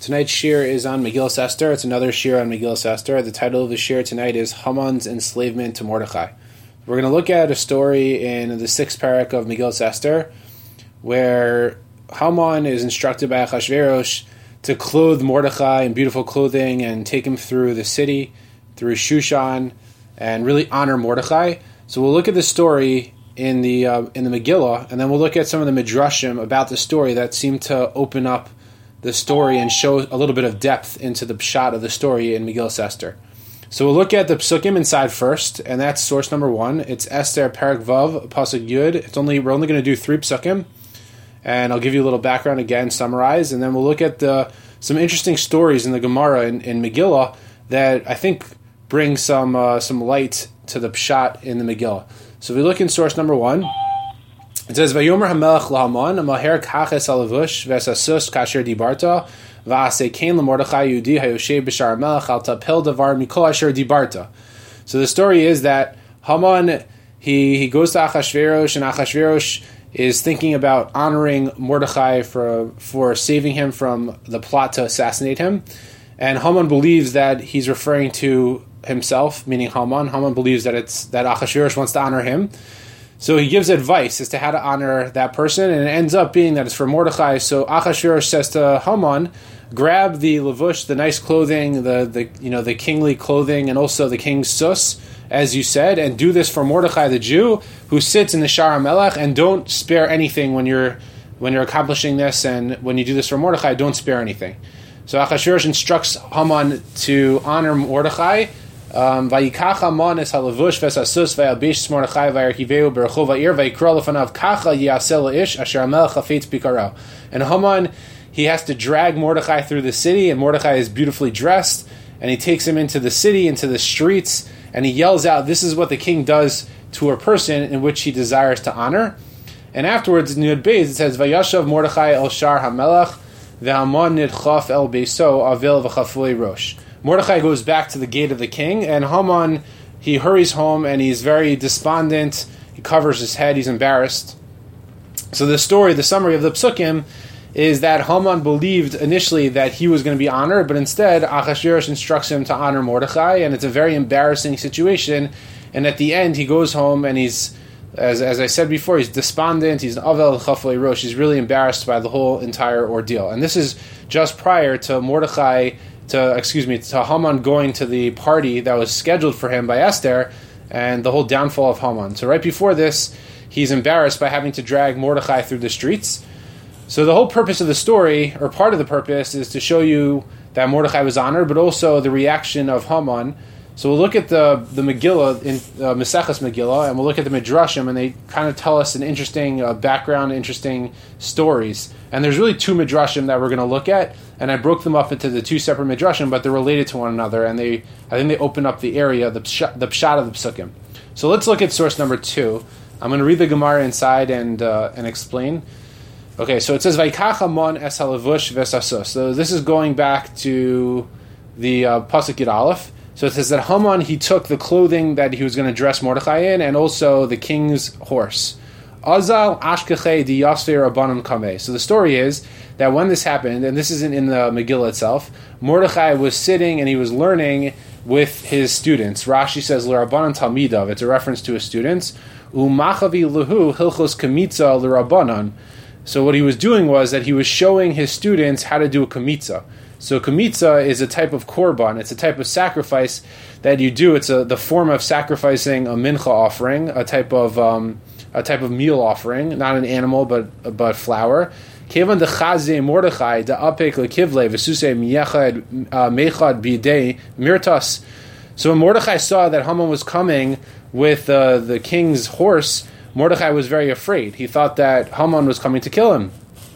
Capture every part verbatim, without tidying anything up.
Tonight's shir is on Megillas Esther. It's another shir on Megillas Esther. The title of the shir tonight is Haman's enslavement to Mordechai. We're going to look at a story in the sixth parak of Megillas Esther, where Haman is instructed by Achashverosh to clothe Mordechai in beautiful clothing and take him through the city, through Shushan, and really honor Mordechai. So we'll look at the story in the uh, in the Megillah, and then we'll look at some of the midrashim about the story that seem to open up the story and show a little bit of depth into the pshat of the story in Megillas Esther. So we'll look at the psukim inside first, and that's source number one. It's Esther Parak Vav Pasuk Yud. It's only we're only going to do three psukim, and I'll give you a little background again, summarize, and then we'll look at the some interesting stories in the Gemara in, in Megillah that I think bring some uh, some light to the pshat in the Megillah. So if we look in source number one, it says, "Vayomer Hamelech laHaman Amaher kaches alavush v'esasus kasher dibarta v'asei kain lemordechai Yehudi hayoshev b'shar Hamelech al tapel davar mikol asher dibarta." So the story is that Haman he he goes to Achashverosh, and Achashverosh is thinking about honoring Mordechai for for saving him from the plot to assassinate him, and Haman believes that he's referring to himself, meaning Haman. Haman believes that it's that Achashverosh wants to honor him. So he gives advice as to how to honor that person, and it ends up being that it's for Mordechai. So Achashverosh says to Haman, grab the levush, the nice clothing, the, the you know the kingly clothing, and also the king's sus, as you said, and do this for Mordechai the Jew, who sits in the Shar HaMelech, and don't spare anything when you're when you're accomplishing this, and when you do this for Mordechai, don't spare anything. So Achashverosh instructs Haman to honor Mordechai. Vayikach Haman es halavush v'esasus v'yalbish Mordechai v'yarkiveu b'rechov ha'ir v'yikra lefanav kacha yiyaseh la'ish asher hamelech hafetz bikaro. And Haman, he has to drag Mordechai through the city, and Mordechai is beautifully dressed, and he takes him into the city, into the streets, and he yells out, this is what the king does to a person in which he desires to honor. And afterwards, in Yud Beis, it says, Vayashav Mordechai el Shar HaMelech v'Haman nidchaf el beiso avil v'chafui rosh. Mordechai goes back to the gate of the king, and Haman, he hurries home, and he's very despondent. He covers his head. He's embarrassed. So the story, the summary of the psukim, is that Haman believed initially that he was going to be honored, but instead Achashverosh instructs him to honor Mordechai, and it's a very embarrassing situation. And at the end, he goes home, and he's, as as I said before, he's despondent. He's an avel chaflei rosh. He's really embarrassed by the whole entire ordeal. And this is just prior to Mordechai. To excuse me, to Haman going to the party that was scheduled for him by Esther, and the whole downfall of Haman. So right before this, he's embarrassed by having to drag Mordechai through the streets. So the whole purpose of the story, or part of the purpose, is to show you that Mordechai was honored, but also the reaction of Haman. So we'll look at the the Megillah, in uh, Maseches Megillah, and we'll look at the Midrashim, and they kind of tell us an interesting uh, background, interesting stories. And there's really two Midrashim that we're going to look at, and I broke them up into the two separate Midrashim, but they're related to one another, and they I think they open up the area, the pshat, the pshat of the psukim. So let's look at source number two. I'm going to read the Gemara inside and uh, and explain. Okay, so it says, Vayikach Haman es halavush v'esasus. So this is going back to the uh, Pasuk Yud Aleph. So it says that Haman, he took the clothing that he was going to dress Mordechai in, and also the king's horse. Azal ashkechei di yasvei rabbanon kameh. So the story is that when this happened, and this isn't in the Megillah itself, Mordechai was sitting and he was learning with his students. Rashi says, l'rabbanon talmidav. It's a reference to his students. U'machavi lehu hilchos kamitza l'rabbanon. So what he was doing was that he was showing his students how to do a kamitza. So kamitza is a type of korban. It's a type of sacrifice that you do. It's a, the form of sacrificing a mincha offering, a type of um, a type of meal offering, not an animal, but but flour. Kevan dechaze Mordechai de'apek lekivle v'susei miyechad mechad bidei mirtas. So when Mordechai saw that Haman was coming with uh, the king's horse, Mordechai was very afraid. He thought that Haman was coming to kill him.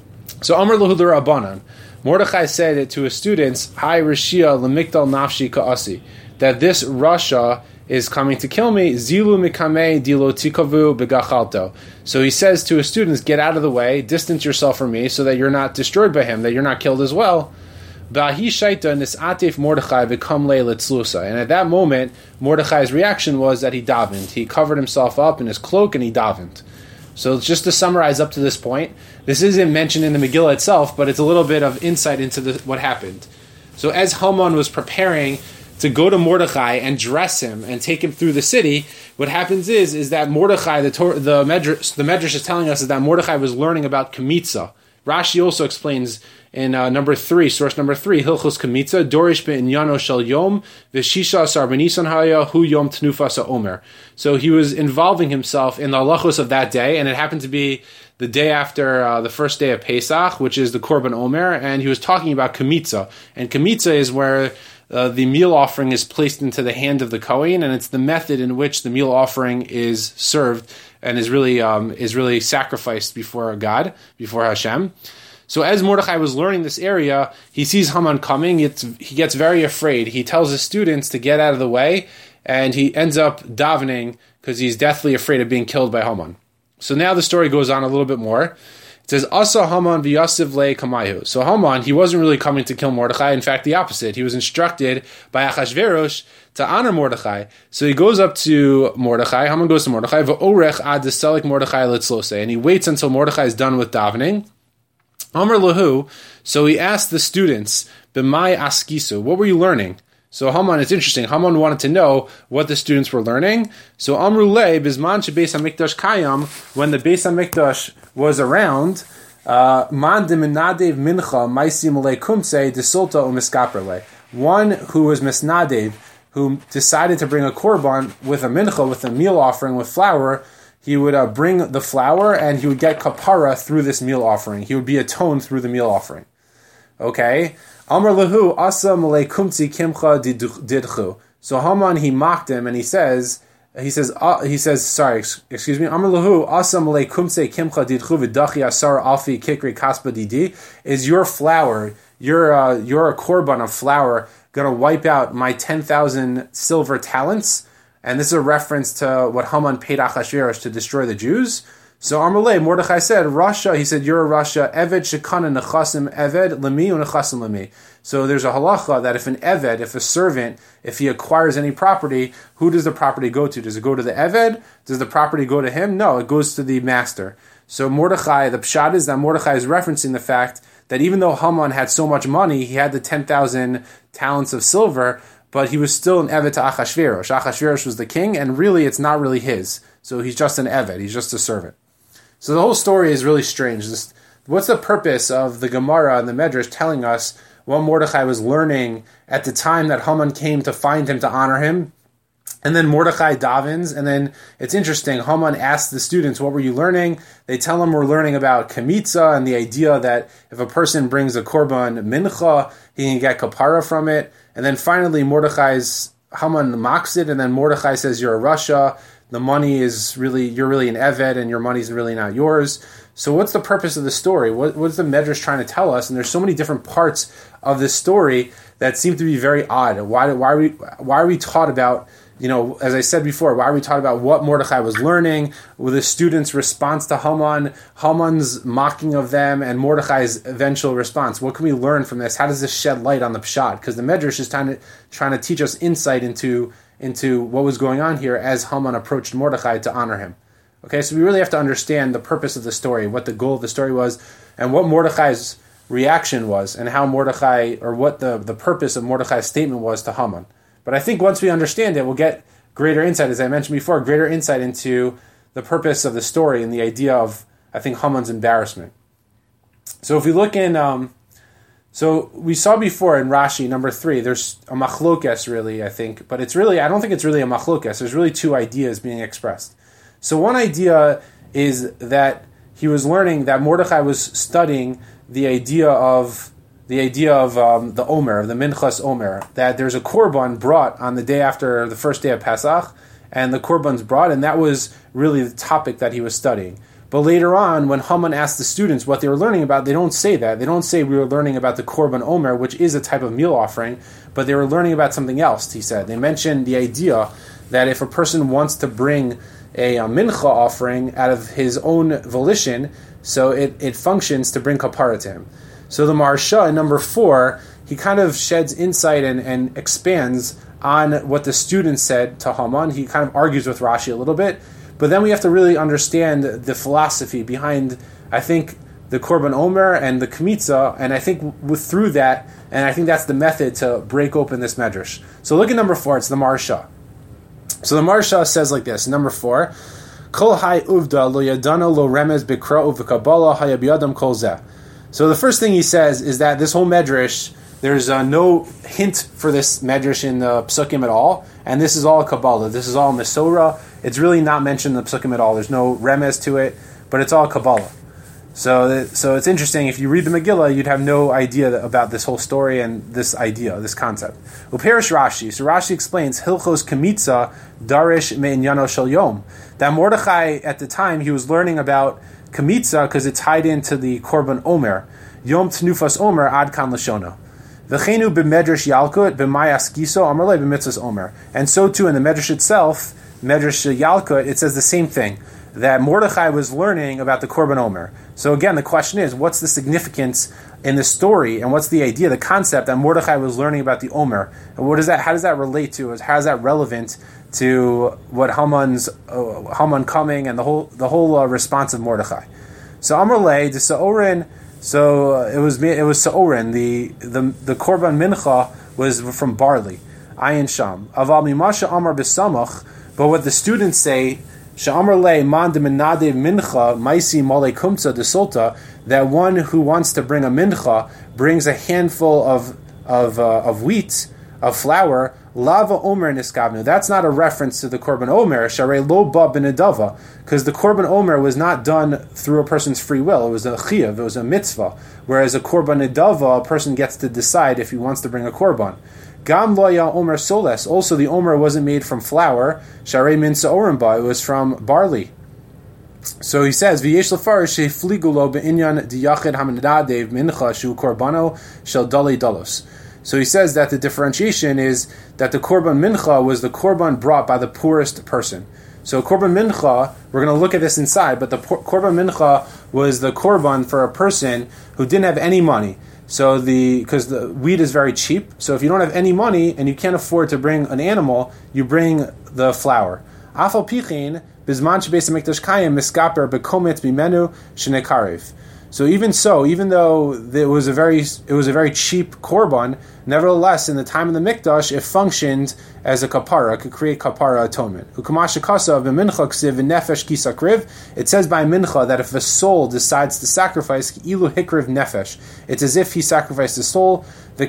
So Amar lahu l'Rabbanan. Mordechai said to his students, Hai Rishia lemikdal nafshi ka'asi, that this Rasha is coming to kill me. Zilu mikame dilo tikavu begachalto. So he says to his students, get out of the way, distance yourself from me, so that you're not destroyed by him, that you're not killed as well. Ba'hi shaita nis'atif Mordechai v'kam le letzlusa. And at that moment, Mordechai's reaction was that he davened. He covered himself up in his cloak and he davened. So just to summarize up to this point, this isn't mentioned in the Megillah itself, but it's a little bit of insight into the, what happened. So as Haman was preparing to go to Mordechai and dress him and take him through the city, what happens is is that Mordechai, the Tor- the Medrash, the Medrash is telling us is that Mordechai was learning about Kemitza. Rashi also explains in uh, number three, source number three, Hilchos Kemitza, Dorish be'inyano shel yom, v'shisha asar b'nisan haya, hu yom tnufas ha'omer. So he was involving himself in the halachos of that day, and it happened to be the day after uh, the first day of Pesach, which is the Korban Omer, and he was talking about Kemitza. And Kemitza is where uh, the meal offering is placed into the hand of the Kohen, and it's the method in which the meal offering is served and is really um, is really sacrificed before God, before Hashem. So as Mordechai was learning this area, he sees Haman coming. It's, he gets very afraid. He tells his students to get out of the way, and he ends up davening because he's deathly afraid of being killed by Haman. So now the story goes on a little bit more. It says, Asa Haman v'yasiv le kamayu. So Haman, he wasn't really coming to kill Mordechai. In fact, the opposite. He was instructed by Achashverosh to honor Mordechai. So he goes up to Mordechai. Haman goes to Mordechai. V'orech ad deselik Mordechai litzlose. And he waits until Mordechai is done with davening. Amar lahu, so he asked the students, B'mai askisu, what were you learning? So Haman, it's interesting, Haman wanted to know what the students were learning. So Amru le, Bizman she Beis HaMikdash kayam, when the Beis HaMikdash was around, Man deminadev mincha maisim le kumse desulta umiskaperle. One who was misnadev, who decided to bring a korban with a mincha, with a meal offering, with flour, he would uh, bring the flour and he would get kapara through this meal offering. He would be atoned through the meal offering. Okay? Amar lahu asa malei kumtzi kimcha didchu. So Haman, he mocked him and he says, he says, uh, he says, sorry, excuse me, Amar lahu asa malei kumtzi kimcha didchu v'dachi asar alfi kikri kaspa didi. Is your flour, your uh, your korban of flour, going to wipe out my ten thousand silver talents? And this is a reference to what Haman paid Achashverosh to destroy the Jews. So Amalei, Mordechai said, Rasha, he said, you're a Rasha, Eved shekana nechasim Eved, lemi unechasim lemi. So there's a halacha that if an Eved, if a servant, if he acquires any property, who does the property go to? Does it go to the Eved? Does the property go to him? No, it goes to the master. So Mordechai, the pshat is that Mordechai is referencing the fact that even though Haman had so much money, he had the ten thousand talents of silver, but he was still an Eved to Achashverosh. Achashverosh was the king, and really it's not really his. So he's just an Eved, he's just a servant. So the whole story is really strange. This, what's the purpose of the Gemara and the Medrash telling us what Mordechai was learning at the time that Haman came to find him to honor him? And then Mordechai davens, and then it's interesting, Haman asks the students, what were you learning? They tell him we're learning about Kemitza and the idea that if a person brings a korban mincha, he can get kapara from it. And then finally Mordechai's, Haman mocks it, and then Mordechai says, you're a Rasha, the money is really, you're really an Eved, and your money's really not yours. So what's the purpose of the story? What, what's the Medrash trying to tell us? And there's so many different parts of this story that seem to be very odd. Why, why, are we, why are we taught about, you know, as I said before, why are we taught about what Mordechai was learning, with the students' response to Haman, Haman's mocking of them, and Mordechai's eventual response? What can we learn from this? How does this shed light on the pshat? Because the Medrash is trying to, trying to teach us insight into, into what was going on here as Haman approached Mordechai to honor him. Okay, so we really have to understand the purpose of the story, what the goal of the story was, and what Mordechai's reaction was, and how Mordechai, or what the, the purpose of Mordechai's statement was to Haman. But I think once we understand it, we'll get greater insight, as I mentioned before, greater insight into the purpose of the story and the idea of, I think, Haman's embarrassment. So if we look in, um, so we saw before in Rashi, number three, there's a machlokes really, I think, but it's really, I don't think it's really a machlokes, there's really two ideas being expressed. So one idea is that he was learning, that Mordechai was studying the idea of the idea of um, the Omer, the Minchas Omer, that there's a korban brought on the day after the first day of Pesach, and the korban's brought, and that was really the topic that he was studying. But later on, when Haman asked the students what they were learning about, they don't say that. They don't say we were learning about the Korban Omer, which is a type of meal offering, but they were learning about something else, he said. They mentioned the idea that if a person wants to bring a, a mincha offering out of his own volition, so it, it functions to bring kapara to him. So the Maharsha in number four, he kind of sheds insight and, and expands on what the student said to Haman. He kind of argues with Rashi a little bit, But then we have to really understand the philosophy behind, I think, the Korban Omer and the Kmitza, and I think with, through that, and I think that's the method to break open this medrash. So look at number four, it's the Maharsha. So the Maharsha says like this, number four, Kol hai uvda lo yadana lo remez b'kra'u v'kabbalah hayabiyadam kol zeh. So the first thing he says is that this whole medrash, there's uh, no hint for this medrash in the Psukim at all, and this is all Kabbalah. This is all Mesorah. It's really not mentioned in the Psukim at all. There's no remez to it, but it's all Kabbalah. So, so it's interesting. If you read the Megillah, you'd have no idea about this whole story and this idea, this concept. Uperish Rashi. So Rashi explains Hilchos Kmitza Darish Me'inyano Shel Yom. That Mordechai at the time he was learning about Kmitza because it tied into the Korban Omer. Yom Tnufas Omer Ad Kan Lashona. V'chenu b'medrash Yalkut b'mayas Giso Amarle b'mitzvahs Omer. And so too in the medrash itself, medrash Yalkut, it says the same thing, that Mordechai was learning about the Korban Omer. So again, the question is, what's the significance in the story, and what's the idea, the concept that Mordechai was learning about the Omer, and what is that? How does that relate to? How is that relevant to what Haman's uh, Haman coming and the whole the whole uh, response of Mordechai? So Amarle, the Sa'orin. So uh, it was it was Sa'orin. The the the Korban Mincha was from barley, Ayin Sham. Aval mimasha Amar b'samach. But what the students say, Sha'amar le man de menadev mincha maisi male kumtza de solta, that one who wants to bring a mincha brings a handful of of uh, of wheat, of flour, lava omer niskavnu. That's not a reference to the Korban Omer, sharei lo ba benedava, because the Korban Omer was not done through a person's free will. It was a chiyav, it was a mitzvah. Whereas a Korban Nedava, a person gets to decide if he wants to bring a korban. Gam loya omer soles. Also, the omer wasn't made from flour. Sharei min sa'orimba. It was from barley. So he says, "V'yesh lefarish shefligulo be'inyan diyachid hamadadev mincha shu korbano shel dali dalos." So he says that the differentiation is that the korban mincha was the korban brought by the poorest person. So korban mincha, we're going to look at this inside, but the korban mincha was the korban for a person who didn't have any money. So the because the wheat is very cheap. So if you don't have any money and you can't afford to bring an animal, you bring the flour. Afal pichin bizman shebeis hamikdash kayim miskaper bekomet bimenu shenekarev. So even so, even though it was a very it was a very cheap korban, nevertheless, in the time of the mikdash, it functioned as a kapara, it could create kapara atonement. It says by mincha that if a soul decides to sacrifice, ilu hikriv nefesh, it's as if he sacrificed his soul.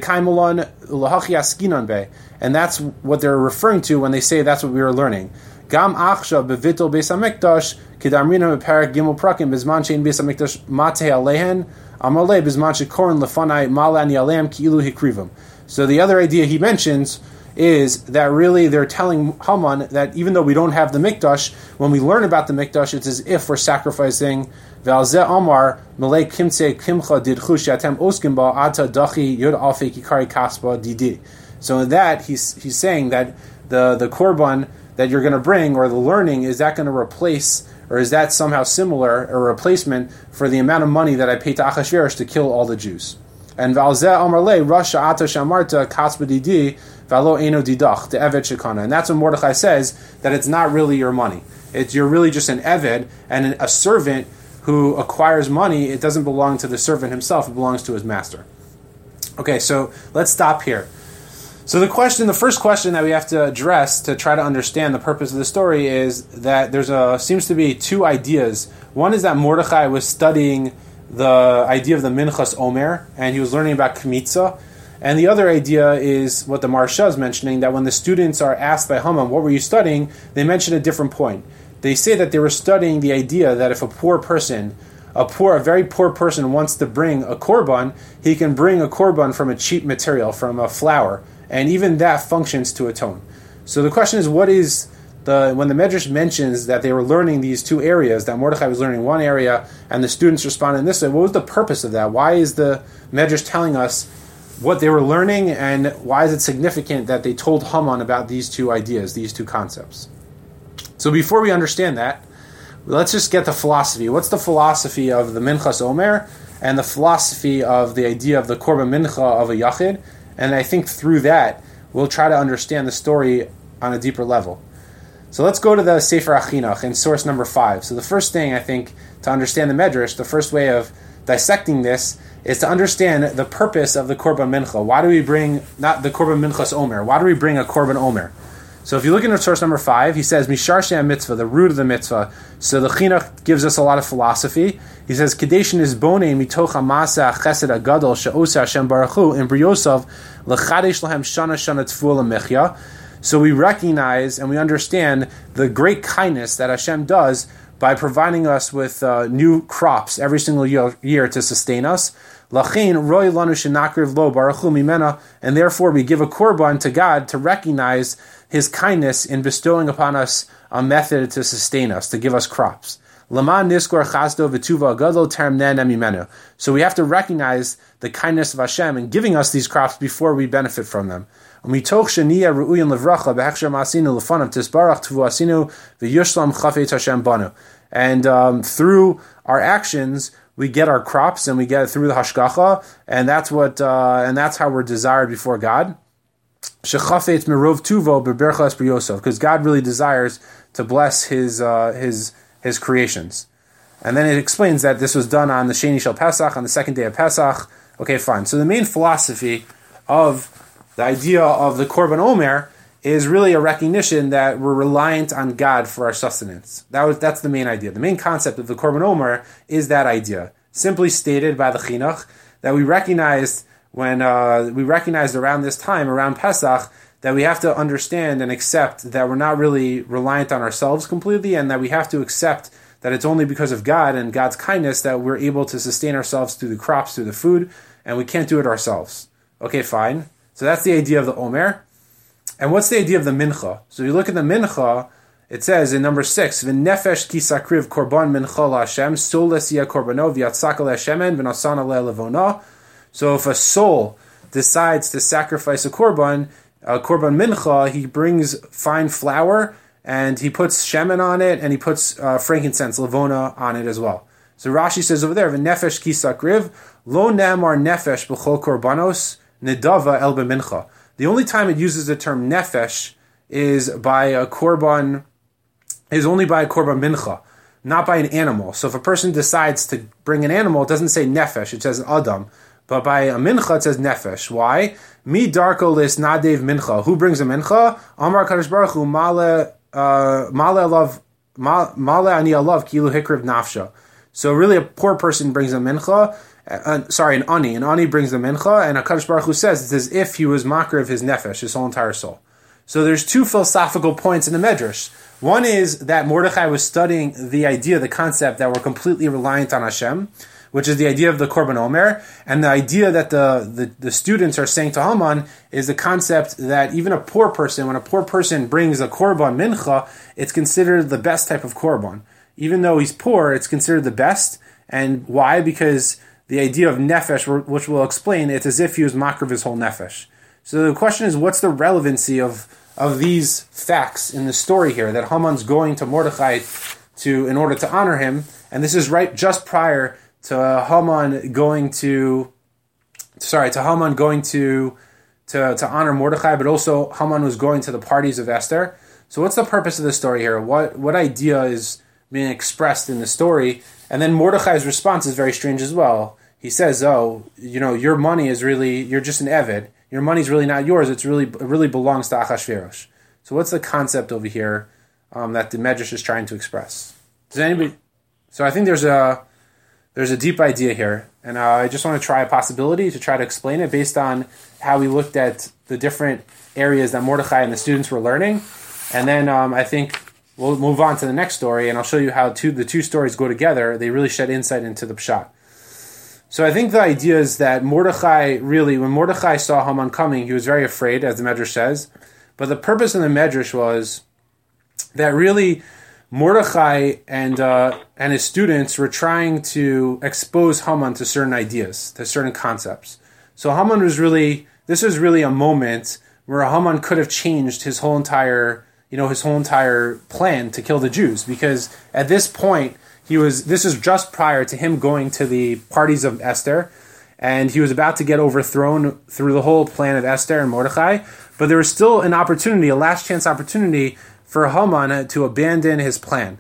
And that's what they're referring to when they say that's what we were learning. Gam achshav bevitol beis hamikdash k'damrina beparak gimel prakim bizman shein beis hamikdash matei alehen amalei bizman shekorin lefanai malani aleim ki'ilu hikrivim. So the other idea he mentions is that really they're telling Haman that even though we don't have the mikdash, when we learn about the mikdash, it's as if we're sacrificing. Ve'alzeh amar malei kimtze kimcha didchu she'atem oskim ba ata dachi yod alfei kikari kaspa didi. So in that he's he's saying that the the korban that you're going to bring, or the learning, is that going to replace, or is that somehow similar, a replacement for the amount of money that I paid to Achashverosh to kill all the Jews? And Valzeh Amarle, Rasha Ata Shamarta Katzbadidi, Valo Eno Didach, the Eved Shekana. And that's when Mordechai says that it's not really your money. It's you're really just an Eved, and a servant who acquires money, it doesn't belong to the servant himself, it belongs to his master. Okay, so let's stop here. So the question, the first question that we have to address to try to understand the purpose of the story is that there's a seems to be two ideas. One is that Mordechai was studying the idea of the Minchas Omer, and he was learning about Kmitza. And the other idea is what the Maharsha is mentioning, that when the students are asked by Haman, what were you studying? They mention a different point. They say that they were studying the idea that if a poor person, a poor, a very poor person wants to bring a korban, he can bring a korban from a cheap material, from a flour. And even that functions to atone. So the question is, what is the when the Medrash mentions that they were learning these two areas, that Mordechai was learning one area and the students responded in this way, what was the purpose of that? Why is the Medrash telling us what they were learning, and why is it significant that they told Haman about these two ideas, these two concepts? So before we understand that, let's just get the philosophy. What's the philosophy of the Minchas Omer and the philosophy of the idea of the Korban Mincha of a Yachid? And I think through that, we'll try to understand the story on a deeper level. So let's go to the Sefer Achinuch in source number five. So the first thing, I think, to understand the Medrash, the first way of dissecting this is to understand the purpose of the Korban Mincha. Why do we bring, not the Korban Minchas Omer, why do we bring a Korban Omer? So if you look into source number five, he says, Mishar Shem Mitzvah, the root of the mitzvah. So the Chinuch gives us a lot of philosophy. He says, Kadeshin is bonei mitoch hamasa chesed agadol she'osa Hashem Baruch Hu in Briyosav l'chadesh lahem shana shana tfuah l'mechya. So we recognize and we understand the great kindness that Hashem does by providing us with uh, new crops every single year, year to sustain us. Lachin roy lanu shenakriv lo baruch hu mimena, and therefore we give a korban to God to recognize His kindness in bestowing upon us a method to sustain us, to give us crops. Laman niskor chasdo v'tuva gadol terem nena mimenu. So we have to recognize the kindness of Hashem in giving us these crops before we benefit from them. Mitoch sheniya ru'uyin levracha behechsher ma'asinu lefanav tisbarach tvu asinu v'yushlam chafetz Hashem banu. And um, through our actions, we get our crops, and we get it through the hashgacha, and that's what, uh, and that's how we're desired before God. Shechafetz merov tuvo beberchas b'yosef, because God really desires to bless His uh, His His creations. And then it explains that this was done on the Sheni Shel Pesach, on the second day of Pesach. Okay, fine. So the main philosophy of the idea of the Korban Omer is really a recognition that we're reliant on God for our sustenance. That was that's the main idea. The main concept of the Korban Omer is that idea, simply stated by the Chinuch, that we recognized when uh, we recognized around this time, around Pesach, that we have to understand and accept that we're not really reliant on ourselves completely, and that we have to accept that it's only because of God and God's kindness that we're able to sustain ourselves through the crops, through the food, and we can't do it ourselves. Okay, fine. So that's the idea of the Omer. And what's the idea of the Mincha? So if you look at the Mincha, it says in number six, V'nefesh ki sakriv korban mincha la'Hashem, sol lesiyah korbano v'yatzaka le'Hashemen v'nosana le'levona. So if a soul decides to sacrifice a korban, a korban mincha, he brings fine flour, and he puts shemen on it, and he puts uh, frankincense, levona, on it as well. So Rashi says over there, V'nefesh ki sakriv, lo ne'amar nefesh b'chol korbanos, nedava el b'mincha. The only time it uses the term nefesh is by a korban, is only by a korban mincha, not by an animal. So if a person decides to bring an animal, it doesn't say nefesh, it says adam. But by a mincha, it says nefesh. Why? Mi darko lis nadev mincha. Who brings a mincha? Amar Kadosh Baruch Hu male male alav male ani alav kilu hikriv nafsha. So really, a poor person brings a mincha. Uh, sorry, an ani. An ani brings the mincha, and HaKadosh Baruch Hu says it's as if he was makar of his nefesh, his whole entire soul. So there's two philosophical points in the Medrash. One is that Mordechai was studying the idea, the concept that we're completely reliant on Hashem, which is the idea of the Korban Omer, and the idea that the, the, the students are saying to Haman is the concept that even a poor person, when a poor person brings a Korban Mincha, it's considered the best type of Korban. Even though he's poor, it's considered the best. And why? Because the idea of nefesh, which we'll explain, it's as if he was makar of his whole nefesh. So the question is, what's the relevancy of, of these facts in the story here, that Haman's going to Mordechai to in order to honor him, and this is right just prior to uh, Haman going to, sorry, to Haman going to, to to honor Mordechai, but also Haman was going to the parties of Esther. So what's the purpose of the story here? What what idea is being expressed in the story? And then Mordechai's response is very strange as well. He says, oh, you know, your money is really, you're just an Eved. Your money's really not yours. It's really, it really belongs to Achashverosh. So what's the concept over here um, that the Medrash is trying to express? Does anybody, so I think there's a, there's a deep idea here. And uh, I just want to try a possibility to try to explain it based on how we looked at the different areas that Mordechai and the students were learning. And then um, I think we'll move on to the next story, and I'll show you how two, the two stories go together. They really shed insight into the Pshat. So I think the idea is that Mordechai, really, when Mordechai saw Haman coming, he was very afraid, as the Medrash says. But the purpose of the Medrash was that really Mordechai and uh, and his students were trying to expose Haman to certain ideas, to certain concepts. So Haman was really, this was really a moment where Haman could have changed his whole entire, you know, his whole entire plan to kill the Jews, because at this point, He was. This is just prior to him going to the parties of Esther, and he was about to get overthrown through the whole plan of Esther and Mordechai. But there was still an opportunity, a last chance opportunity for Haman to abandon his plan.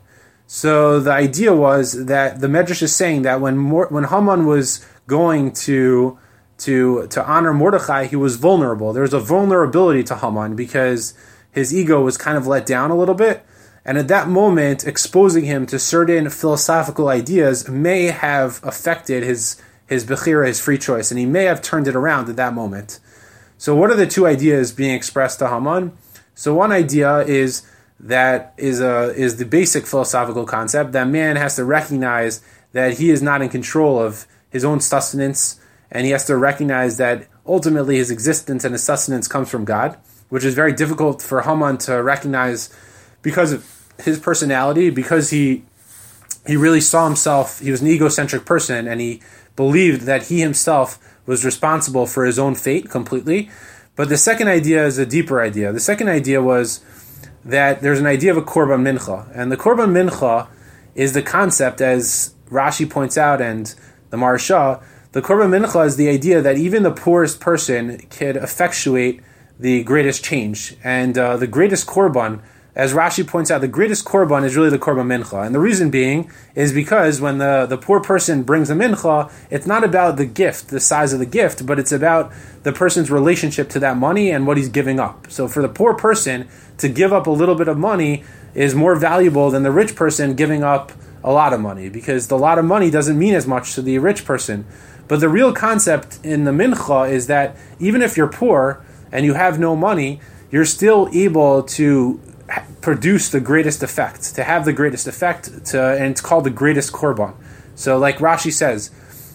So the idea was that the Medrash is saying that when Mor- when Haman was going to to to honor Mordechai, he was vulnerable. There was a vulnerability to Haman because his ego was kind of let down a little bit. And at that moment, exposing him to certain philosophical ideas may have affected his his bechira, his free choice, and he may have turned it around at that moment. So what are the two ideas being expressed to Haman? So one idea is that is a is the basic philosophical concept that man has to recognize that he is not in control of his own sustenance, and he has to recognize that ultimately his existence and his sustenance comes from God, which is very difficult for Haman to recognize because of his personality, because he he really saw himself, he was an egocentric person, and he believed that he himself was responsible for his own fate completely. But the second idea is a deeper idea. The second idea was that there's an idea of a korban mincha, and the korban mincha is the concept, as Rashi points out and the Maharsha, the korban mincha is the idea that even the poorest person could effectuate the greatest change, and uh, the greatest korban, as Rashi points out, the greatest korban is really the korban mincha. And the reason being is because when the, the poor person brings a mincha, it's not about the gift, the size of the gift, but it's about the person's relationship to that money and what he's giving up. So for the poor person, to give up a little bit of money is more valuable than the rich person giving up a lot of money, because the lot of money doesn't mean as much to the rich person. But the real concept in the mincha is that even if you're poor and you have no money, you're still able to produce the greatest effect, to have the greatest effect, to, and it's called the greatest korban. So, like Rashi says,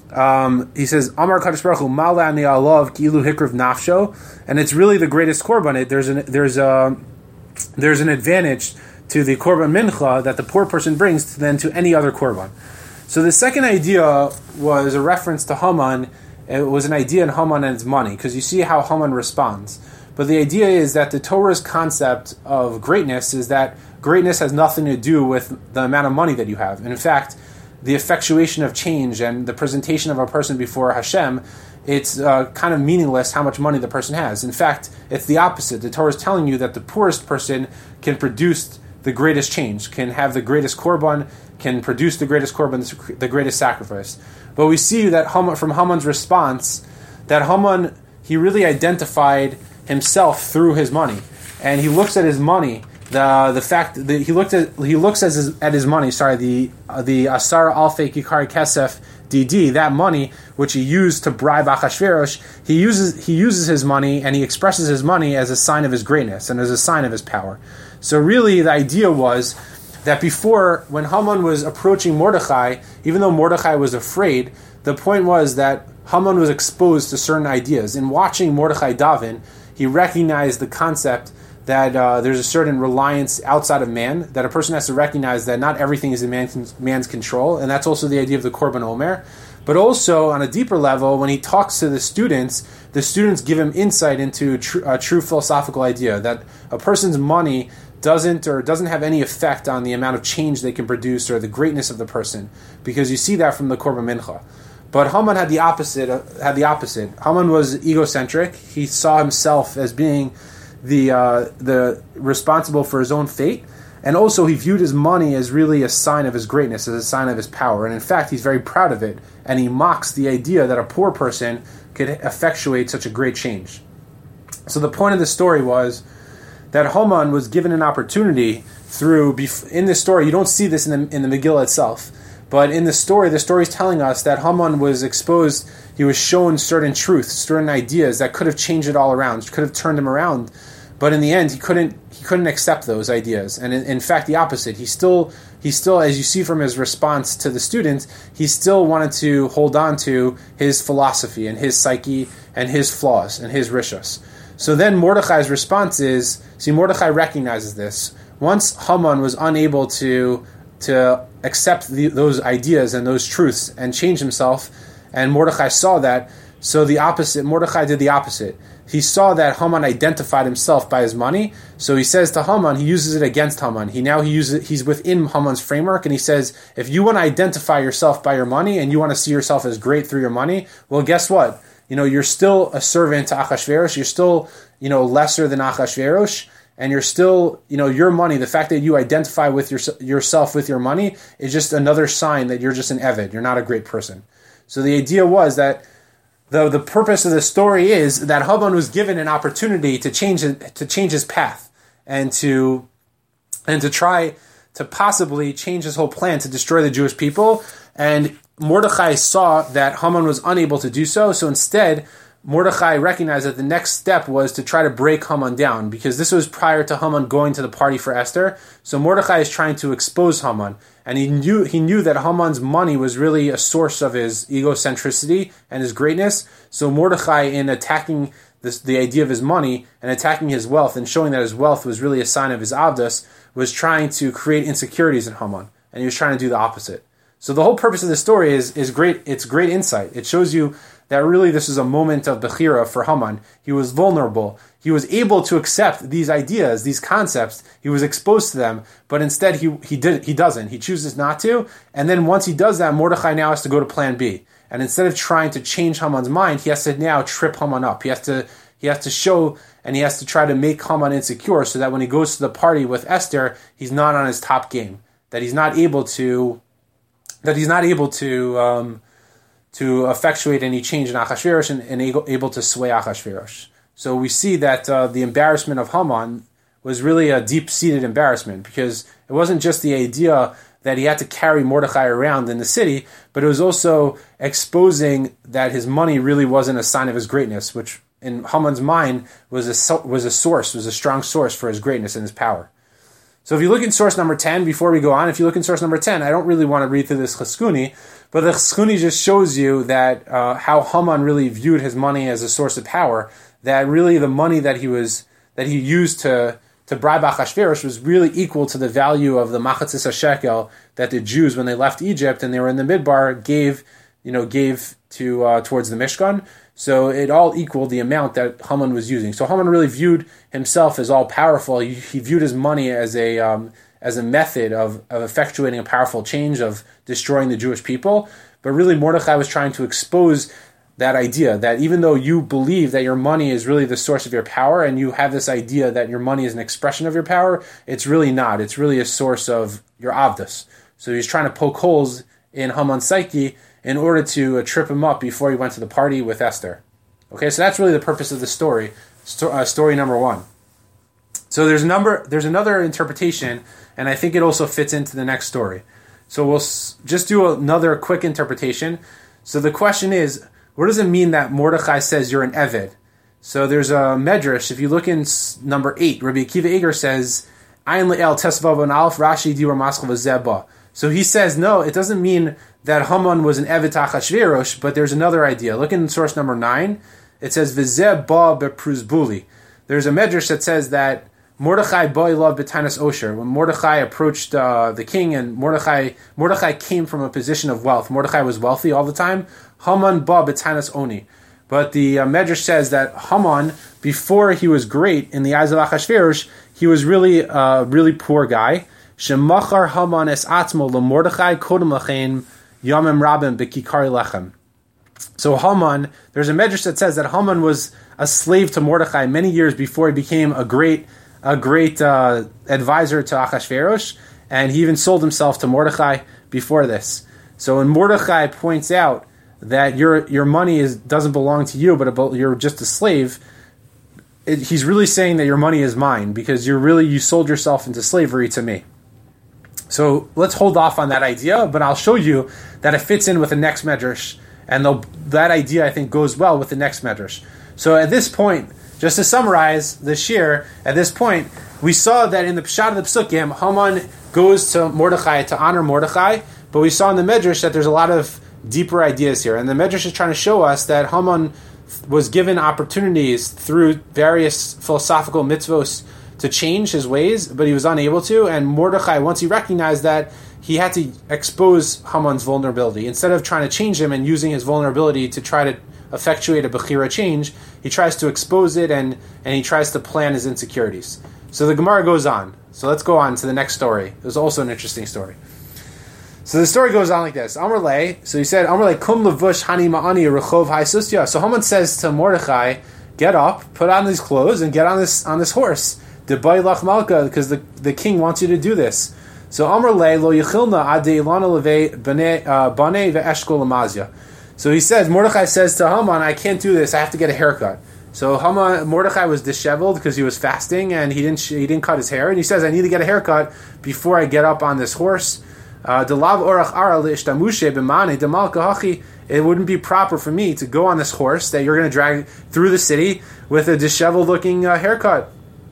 um, he says, "Amar Kadosh Baruch Hu, Mala ani alav ki'ilu hikriv nafsho," and it's really the greatest korban. It, there's an there's a there's an advantage to the korban mincha that the poor person brings than to any other korban. So the second idea was a reference to Haman. It was an idea in Haman and his money, because you see how Haman responds. But the idea is that the Torah's concept of greatness is that greatness has nothing to do with the amount of money that you have. And in fact, the effectuation of change and the presentation of a person before Hashem, it's uh, kind of meaningless how much money the person has. In fact, it's the opposite. The Torah is telling you that the poorest person can produce the greatest change, can have the greatest korban, can produce the greatest korban, the greatest sacrifice. But we see that Haman, from Haman's response, that Haman, he really identified himself through his money, and he looks at his money. The the fact that he looked at he looks at his at his money. Sorry, the uh, the Asar Alfei Kikari Kesef D D, that money which he used to bribe Achashverosh. He uses he uses his money and he expresses his money as a sign of his greatness and as a sign of his power. So really, the idea was that before, when Haman was approaching Mordechai, even though Mordechai was afraid, the point was that Haman was exposed to certain ideas. In watching Mordechai daven, he recognized the concept that uh, there's a certain reliance outside of man, that a person has to recognize that not everything is in man's, man's control, and that's also the idea of the Korban Omer. But also, on a deeper level, when he talks to the students, the students give him insight into tr- a true philosophical idea, that a person's money doesn't or doesn't have any effect on the amount of change they can produce or the greatness of the person, because you see that from the Korban Mincha. But Haman had the opposite. Uh, had the opposite. Haman was egocentric. He saw himself as being the uh, the responsible for his own fate, and also he viewed his money as really a sign of his greatness, as a sign of his power. And in fact, he's very proud of it, and he mocks the idea that a poor person could effectuate such a great change. So the point of the story was that Haman was given an opportunity through. In this story, you don't see this in the in the Megillah itself. But in the story, the story is telling us that Haman was exposed, he was shown certain truths, certain ideas that could have changed it all around, could have turned him around. But in the end, he couldn't he couldn't accept those ideas. And in, in fact, the opposite. He still, he still, as you see from his response to the students, he still wanted to hold on to his philosophy and his psyche and his flaws and his rishos. So then Mordechai's response is, see, Mordechai recognizes this. Once Haman was unable to to accept the, those ideas and those truths and change himself, and Mordechai saw that, so the opposite, Mordechai did the opposite. He saw that Haman identified himself by his money, so he says to Haman, he uses it against Haman. He now he uses he's within Haman's framework, and he says, if you want to identify yourself by your money and you want to see yourself as great through your money, well, guess what? You know, you're still a servant to Achashverosh. You're still, you know, lesser than Achashverosh. and you're still, you know, your money, the fact that you identify with your, yourself with your money is just another sign that you're just an Eved. You're not a great person. So the idea was that the the purpose of the story is that Haman was given an opportunity to change to change his path and to and to try to possibly change his whole plan to destroy the Jewish people. And Mordechai saw that Haman was unable to do so. So instead, Mordechai recognized that the next step was to try to break Haman down, because this was prior to Haman going to the party for Esther. So Mordechai is trying to expose Haman, and he knew he knew that Haman's money was really a source of his egocentricity and his greatness. So Mordechai, in attacking this, the idea of his money and attacking his wealth and showing that his wealth was really a sign of his avdus, was trying to create insecurities in Haman, and he was trying to do the opposite. So the whole purpose of the story is is great. It's great insight. It shows you that really this is a moment of Bechira for Haman. He was vulnerable. He was able to accept these ideas, these concepts. He was exposed to them, but instead he he did he doesn't. He chooses not to. And then once he does that, Mordechai now has to go to plan B. And instead of trying to change Haman's mind, he has to now trip Haman up. He has to he has to show and he has to try to make Haman insecure, so that when he goes to the party with Esther, he's not on his top game. That he's not able to that he's not able to um, to effectuate any change in Achashverosh and, and able, able to sway Achashverosh. So we see that uh, the embarrassment of Haman was really a deep-seated embarrassment, because it wasn't just the idea that he had to carry Mordechai around in the city, but it was also exposing that his money really wasn't a sign of his greatness, which in Haman's mind was a, was a source, was a strong source for his greatness and his power. So if you look in source number ten, before we go on, if you look in source number ten, I don't really want to read through this Cheskuni, but the Cheskuni just shows you that uh, how Haman really viewed his money as a source of power, that really the money that he was that he used to, to bribe Achashverosh was really equal to the value of the Machatzis HaShekel that the Jews, when they left Egypt and they were in the Midbar, gave, you know, gave to uh, towards the Mishkan. So it all equaled the amount that Haman was using. So Haman really viewed himself as all powerful. He, he viewed his money as a um, as a method of, of effectuating a powerful change, of destroying the Jewish people. But really Mordechai was trying to expose that idea, that even though you believe that your money is really the source of your power, and you have this idea that your money is an expression of your power, it's really not. It's really a source of your avdus. So he's trying to poke holes in Haman's psyche in order to uh, trip him up before he went to the party with Esther. Okay, so that's really the purpose of the story, sto- uh, story number one. So there's a number, there's another interpretation, and I think it also fits into the next story. So we'll s- just do another quick interpretation. So the question is, what does it mean that Mordechai says you're an Eved? So there's a medrash. If you look in s- number eight, Rabbi Akiva Eger says, Ayin le'el tesvav and alf Rashi diur maskal v'zeba. So he says, no, it doesn't mean that Haman was an Eved Achashverosh, but there's another idea. Look in source number nine. It says, V'zeh ba bepruzbuli. There's a medrash that says that Mordechai ba ilav b'tanas osher. When Mordechai approached uh, the king, and Mordechai Mordechai came from a position of wealth. Mordechai was wealthy all the time. Haman ba b'tanas oni. But the uh, medrash says that Haman, before he was great in the eyes of Achashverosh, he was really a really poor guy. Shemachar Haman es atzmo leMordechai kodem lachein yamim rabim b'kikari lechem. So Haman, there's a medrash that says that Haman was a slave to Mordechai many years before he became a great, a great uh, advisor to Achashverosh, and he even sold himself to Mordechai before this. So when Mordechai points out that your your money is doesn't belong to you, but you're just a slave, it, he's really saying that your money is mine, because you're really you sold yourself into slavery to me. So let's hold off on that idea, but I'll show you that it fits in with the next medrash, and that idea I think goes well with the next medrash. So at this point, just to summarize the shir, at this point we saw that in the Pshat of the Psukim, Haman goes to Mordechai to honor Mordechai, but we saw in the medrash that there's a lot of deeper ideas here, and the medrash is trying to show us that Haman was given opportunities through various philosophical mitzvos to change his ways, but he was unable to. And Mordechai, once he recognized that, he had to expose Haman's vulnerability. Instead of trying to change him and using his vulnerability to try to effectuate a Bechira change, he tries to expose it and, and he tries to plan his insecurities. So the Gemara goes on. So let's go on to the next story. It was also an interesting story. So the story goes on like this. Amar lei, so he said, Amar lei, kum levush hani ma'ani rechov ha'susya. So Haman says to Mordechai, get up, put on these clothes, and get on this on this horse. Debaylach Malka, because the, the king wants you to do this. So Amr Le lo yichilna ade ilana leve bane bane ve'eshkol lamazia. So he says, Mordechai says to Haman, I can't do this, I have to get a haircut. So Haman, Mordechai was disheveled because he was fasting and he didn't he didn't cut his hair, and he says, I need to get a haircut before I get up on this horse. Delav orach ara leishtamushe b'mane demalka hachi. It wouldn't be proper for me to go on this horse that you're going to drag through the city with a disheveled looking uh, haircut.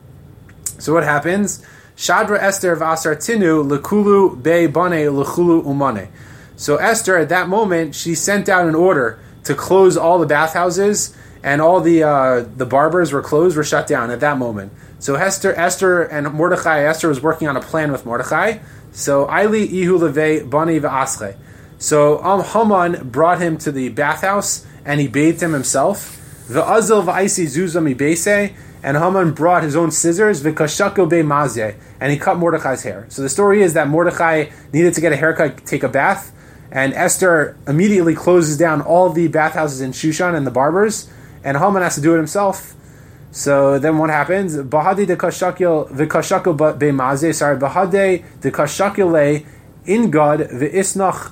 So what happens? Shadra Esther v'asar tinu lekulu be bane lechulu umane. So Esther, at that moment, she sent out an order to close all the bathhouses, and all the uh, the barbers were closed, were shut down at that moment. So Esther, Esther and Mordechai, Esther was working on a plan with Mordechai. So Aili ihu leve bani v'asche. So um, Haman brought him to the bathhouse, and he bathed him himself. V'azil v'aisi zuzah mibeise. And Haman brought his own scissors, v'kashako be mazeh, and he cut Mordechai's hair. So the story is that Mordechai needed to get a haircut, take a bath, and Esther immediately closes down all the bathhouses in Shushan and the barbers, and Haman has to do it himself. So then what happens? Bahadi de kashakil v'kashako be mazeh. Sorry, bahade de kashakile in God v'isnach.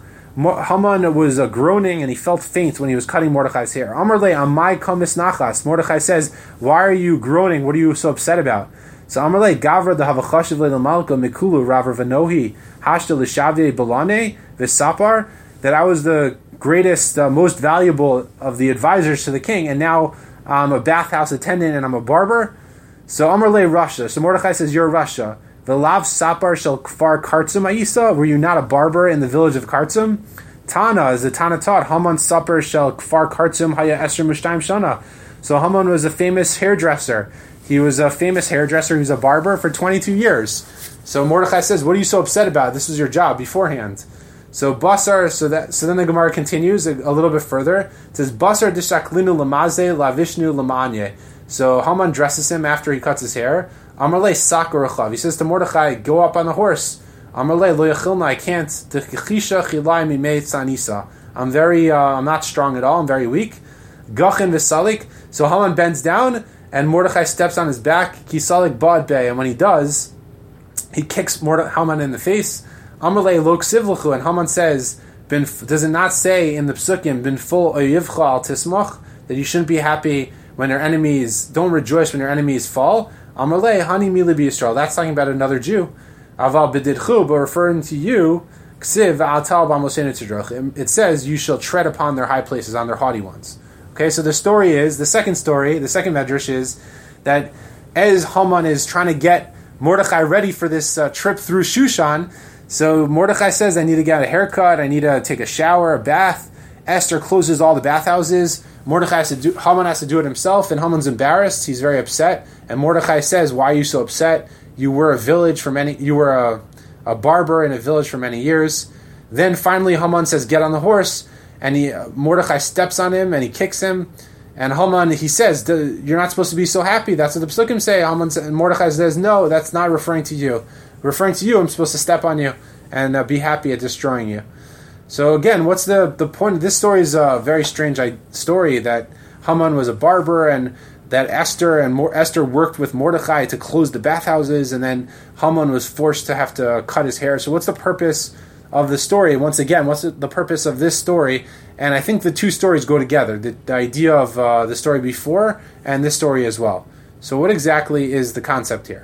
Haman was uh, groaning and he felt faint when he was cutting Mordechai's hair. Amar le amai kamis nachas. Mordechai says, why are you groaning? What are you so upset about? So Amar le gavra de havachashiv le malka mikulu raver v'nohi hashta l'shavye balane v'sapar. That I was the greatest, uh, most valuable of the advisors to the king, and now I'm a bathhouse attendant and I'm a barber. So Amar le Russia. So Mordechai says, you're Russia. V'lav sapar shel kfar kartzum aisa. Were you not a barber in the village of Kartzum? Tana, as the Tana taught, Haman sapar shel kfar kartzum haya esher mushtayim shana. So Haman was a famous hairdresser. He was a famous hairdresser. He was a barber for twenty-two years. So Mordechai says, what are you so upset about? This was your job beforehand. So Basar, so that so then the Gemara continues a, a little bit further. It says, Basar dishaklinu lamaze lavishnu lamanye. So Haman dresses him after he cuts his hair. Amarle sakurachav. He says to Mordechai, go up on the horse. Amarle lo yachilna, I can't. Techichisha chilai mimei tzanisa. I'm very, uh, I'm not strong at all. I'm very weak. Gachin v'salik. So Haman bends down, and Mordechai steps on his back. Kisalik bad bay, and when he does, he kicks Morde- Haman in the face. Amarle lo ksivluchu, and Haman says, "Ben does it not say in the psukim, bin full oyivcha al tismach, that you shouldn't be happy when your enemies, don't rejoice when your enemies fall? Amarle hani mili b'Yisrael." That's talking about another Jew. Aval b'didchu, but referring to you, ksiv v'atal b'amosenu tidroch. It says you shall tread upon their high places, on their haughty ones. Okay, so the story is, the second story, the second medrash is that as Haman is trying to get Mordechai ready for this uh, trip through Shushan, so Mordechai says, I need to get a haircut, I need to take a shower, a bath. Esther closes all the bathhouses. Mordechai has to do, Haman has to do it himself, and Haman's embarrassed. He's very upset. And Mordechai says, why are you so upset? You were a village for many, you were a, a barber in a village for many years. Then finally Haman says, get on the horse. And he, uh, Mordechai steps on him and he kicks him. And Haman, he says, you're not supposed to be so happy. That's what the psukim say. Haman, and Mordechai says, no, that's not referring to you. Referring to you, I'm supposed to step on you and uh, be happy at destroying you. So again, what's the, the point? This story is a very strange story that Haman was a barber, and that Esther and Mo- Esther worked with Mordechai to close the bathhouses, and then Haman was forced to have to cut his hair. So what's the purpose of the story? Once again, what's the purpose of this story? And I think the two stories go together, the, the idea of uh, the story before and this story as well. So what exactly is the concept here?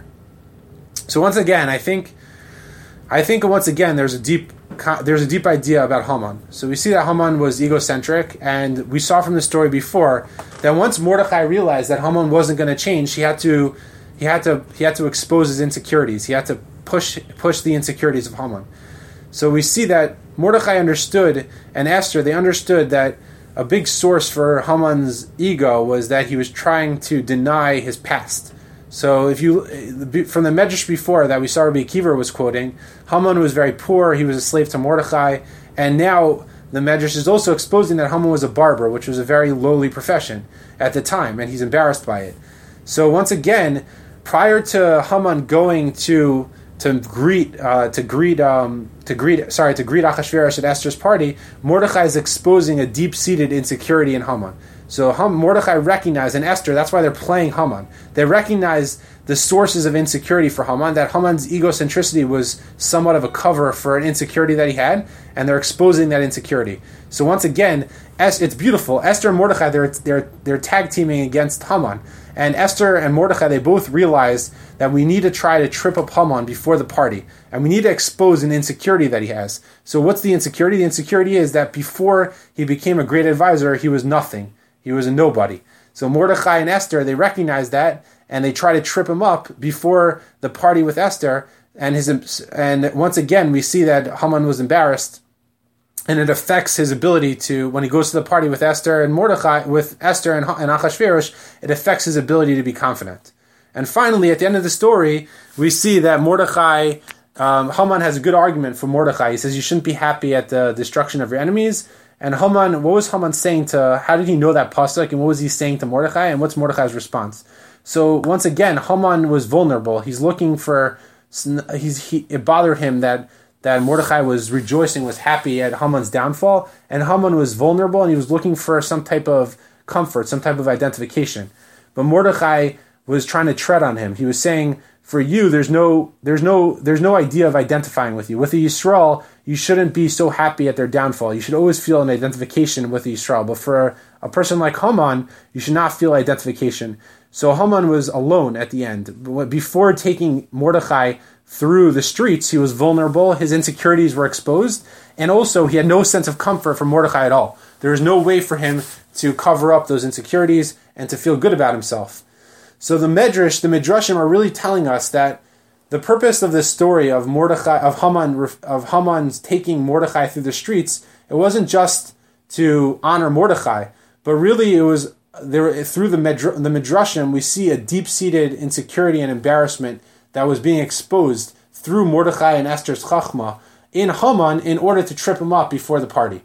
So once again, I think I think once again there's a deep there's a deep idea about Haman. So we see that Haman was egocentric, and we saw from the story before that once Mordechai realized that Haman wasn't going to change, he had to he had to he had to expose his insecurities. He had to push push the insecurities of Haman. So we see that Mordechai understood, and Esther, they understood that a big source for Haman's ego was that he was trying to deny his past. So if you, from the Medrash before that we saw Rabbi Akiva was quoting, Haman was very poor, he was a slave to Mordechai, and now the Medrash is also exposing that Haman was a barber, which was a very lowly profession at the time, and he's embarrassed by it. So once again, prior to Haman going to to greet uh, to greet um, to greet sorry to greet Achashverosh at Esther's party, Mordechai is exposing a deep-seated insecurity in Haman. So Ham, Mordechai recognized, and Esther, that's why they're playing Haman. They recognize the sources of insecurity for Haman, that Haman's egocentricity was somewhat of a cover for an insecurity that he had, and they're exposing that insecurity. So once again, it's beautiful. Esther and Mordechai, they're, they're, they're tag teaming against Haman. And Esther and Mordechai, they both realize that we need to try to trip up Haman before the party. And we need to expose an insecurity that he has. So what's the insecurity? The insecurity is that before he became a great advisor, he was nothing. He was a nobody. So Mordechai and Esther, they recognize that, and they try to trip him up before the party with Esther. And his and once again, we see that Haman was embarrassed, and it affects his ability to, when he goes to the party with Esther and Mordechai, with Esther and, and Achashverosh, it affects his ability to be confident. And finally, at the end of the story, we see that Mordechai, um, Haman has a good argument for Mordechai. He says, you shouldn't be happy at the destruction of your enemies. And Haman, what was Haman saying to, how did he know that pasuk, and what was he saying to Mordechai, and what's Mordechai's response? So once again, Haman was vulnerable. He's looking for, he's, he, it bothered him that that Mordechai was rejoicing, was happy at Haman's downfall, and Haman was vulnerable, and he was looking for some type of comfort, some type of identification. But Mordechai was trying to tread on him. He was saying, for you, there's no, there's no, there's no idea of identifying with you. With the Yisrael, you shouldn't be so happy at their downfall. You should always feel an identification with the Yisrael. But for a person like Haman, you should not feel identification. So Haman was alone at the end. Before taking Mordechai through the streets, he was vulnerable, his insecurities were exposed, and also he had no sense of comfort from Mordechai at all. There was no way for him to cover up those insecurities and to feel good about himself. So the Medrash, the Midrashim are really telling us that the purpose of this story of Mordechai, of Haman, of Haman's taking Mordechai through the streets, it wasn't just to honor Mordechai, but really it was there through the Medr- the Midrashim we see a deep-seated insecurity and embarrassment that was being exposed through Mordechai and Esther's chachma in Haman in order to trip him up before the party.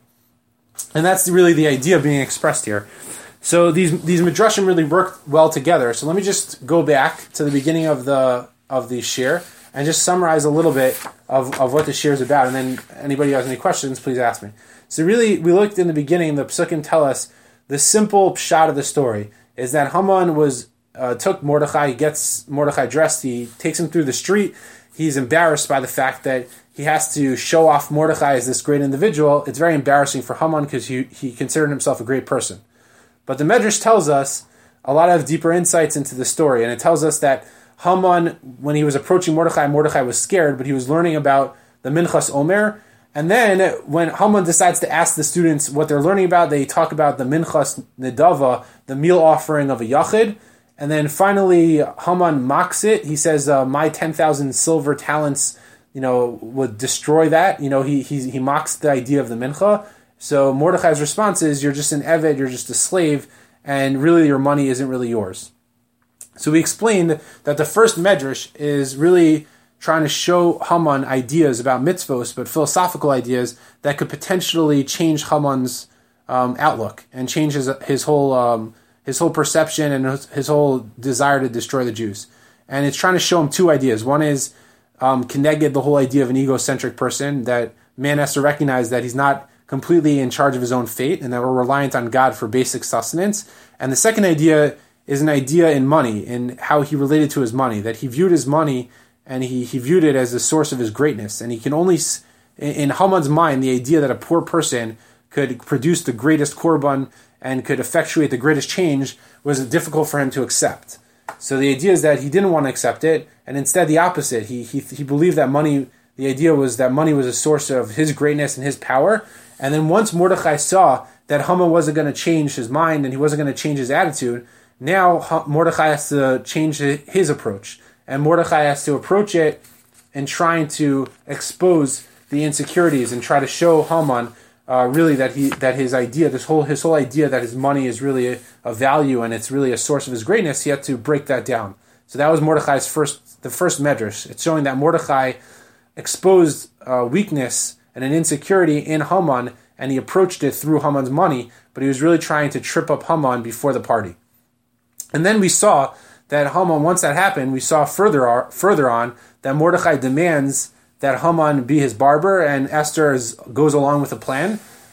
And that's really the idea being expressed here. So these these midrashim really work well together. So let me just go back to the beginning of the of the shir and just summarize a little bit of, of what the shir is about. And then anybody who has any questions, please ask me. So really, we looked in the beginning, the psukim tell us the simple pshat of the story is that Haman was uh, took Mordechai, he gets Mordechai dressed, he takes him through the street. He's embarrassed by the fact that he has to show off Mordechai as this great individual. It's very embarrassing for Haman because he, he considered himself a great person. But the Medrash tells us a lot of deeper insights into the story, and it tells us that Haman, when he was approaching Mordechai, Mordechai was scared, but he was learning about the Minchas Omer. And then when Haman decides to ask the students what they're learning about, they talk about the Minchas Nedava, the meal offering of a Yachid. And then finally, Haman mocks it. He says, uh, my ten thousand silver talents, you know, would destroy that. You know, he, he, he mocks the idea of the Mincha. So Mordechai's response is, you're just an Eved, you're just a slave, and really your money isn't really yours. So we explained that the first Medrash is really trying to show Haman ideas about mitzvos, but philosophical ideas that could potentially change Haman's um, outlook and change his, his whole um, his whole perception and his, his whole desire to destroy the Jews. And it's trying to show him two ideas. One is um, connected the whole idea of an egocentric person, that man has to recognize that he's not completely in charge of his own fate and that we're reliant on God for basic sustenance. And the second idea is an idea in money, in how he related to his money, that he viewed his money and he, he viewed it as the source of his greatness. And he can only, in Haman's mind, the idea that a poor person could produce the greatest korban and could effectuate the greatest change was difficult for him to accept. So the idea is that he didn't want to accept it, and instead the opposite. He he, he believed that money, the idea was that money was a source of his greatness and his power. And then once Mordechai saw that Haman wasn't going to change his mind and he wasn't going to change his attitude, now Mordechai has to change his approach. And Mordechai has to approach it in trying to expose the insecurities and try to show Haman uh, really that he that his idea, this whole his whole idea that his money is really a, a value and it's really a source of his greatness. He had to break that down. So that was Mordechai's first, the first medrash. It's showing that Mordechai exposed uh, weakness and an insecurity in Haman, and he approached it through Haman's money, but he was really trying to trip up Haman before the party. And then we saw that Haman, once that happened, we saw further further on that Mordechai demands that Haman be his barber, and Esther is, goes along with the plan.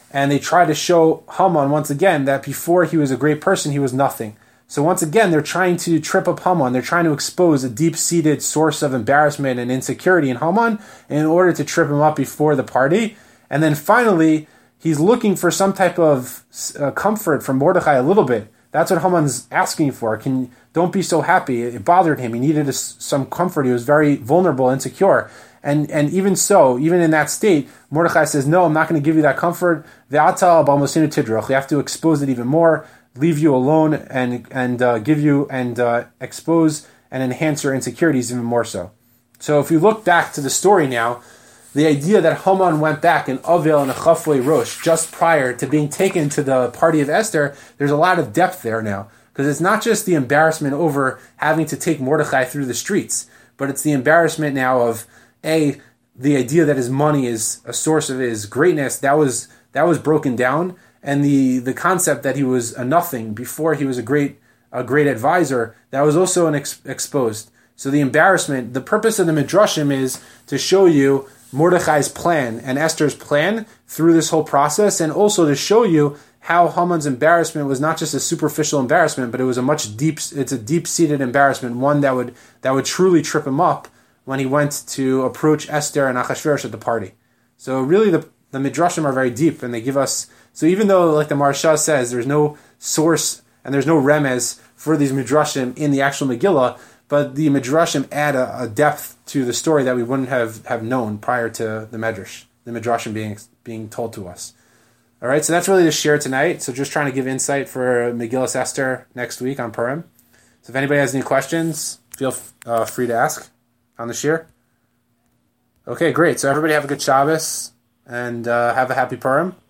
and they try to show Haman once again that before he was a great person, he was nothing. So once again, they're trying to trip up Haman. They're trying to expose a deep-seated source of embarrassment and insecurity in Haman in order to trip him up before the party. And then finally, he's looking for some type of uh, comfort from Mordechai a little bit. That's what Haman's asking for. Can don't be so happy. It bothered him. He needed a, some comfort. He was very vulnerable, insecure. And and even so, even in that state, Mordechai says, no, I'm not going to give you that comfort. Ve'ata b'almosinu tidroch. We have to expose it even more, leave you alone, and and uh, give you and uh, expose and enhance your insecurities even more so. So if you look back to the story now, the idea that Haman went back in Avel and a Chafwei Rosh just prior to being taken to the party of Esther, there's a lot of depth there now. Because it's not just the embarrassment over having to take Mordechai through the streets, but it's the embarrassment now of, A, the idea that his money is a source of his greatness, that was that was broken down, and the, the concept that he was a nothing before he was a great a great advisor, that was also an ex- exposed. So the embarrassment, the purpose of the Midrashim is to show you Mordechai's plan and Esther's plan through this whole process, and also to show you how Haman's embarrassment was not just a superficial embarrassment, but it was a much deep, it's a deep-seated embarrassment, one that would that would truly trip him up when he went to approach Esther and Achashverosh at the party. So really the, the Midrashim are very deep, and they give us, so even though, like the Maharsha says, there's no source and there's no remez for these Midrashim in the actual Megillah, but the Midrashim add a, a depth to the story that we wouldn't have, have known prior to the Medrash, the Midrashim being being told to us. All right, so that's really the share tonight. So just trying to give insight for Megillas Esther next week on Purim. So if anybody has any questions, feel uh, free to ask on the share. Okay, great. So everybody have a good Shabbos and uh, have a happy Purim.